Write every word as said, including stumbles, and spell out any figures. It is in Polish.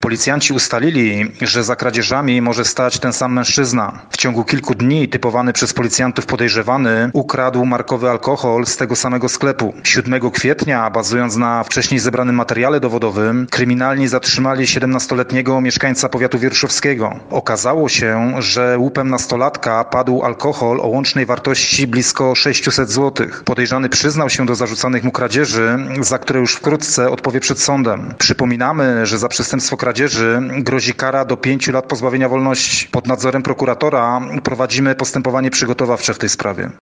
Policjanci ustalili, że za kradzieżami może stać ten sam mężczyzna. W ciągu kilku dni typowany przez policjantów podejrzewany ukradł markowy alkohol z tego samego sklepu. siódmego kwietnia, bazując na wcześniej zebranym materiale dowodowym, kryminalni zatrzymali siedemnastoletniego mieszkańca powiatu wieruszowskiego. Okazało się, że łupem nastolatka padł alkohol o łącznej wartości blisko sześćset złotych. Podejrzany przyznał się do zarzucanych mu kradzieży, za które już wkrótce odpowie przed sądem. Przypominamy, że za przestępstwo kradzieży grozi kara do pięciu lat pozbawienia wolności. Pod nadzorem prokuratora prowadzimy postępowanie przygotowawcze w tej sprawie.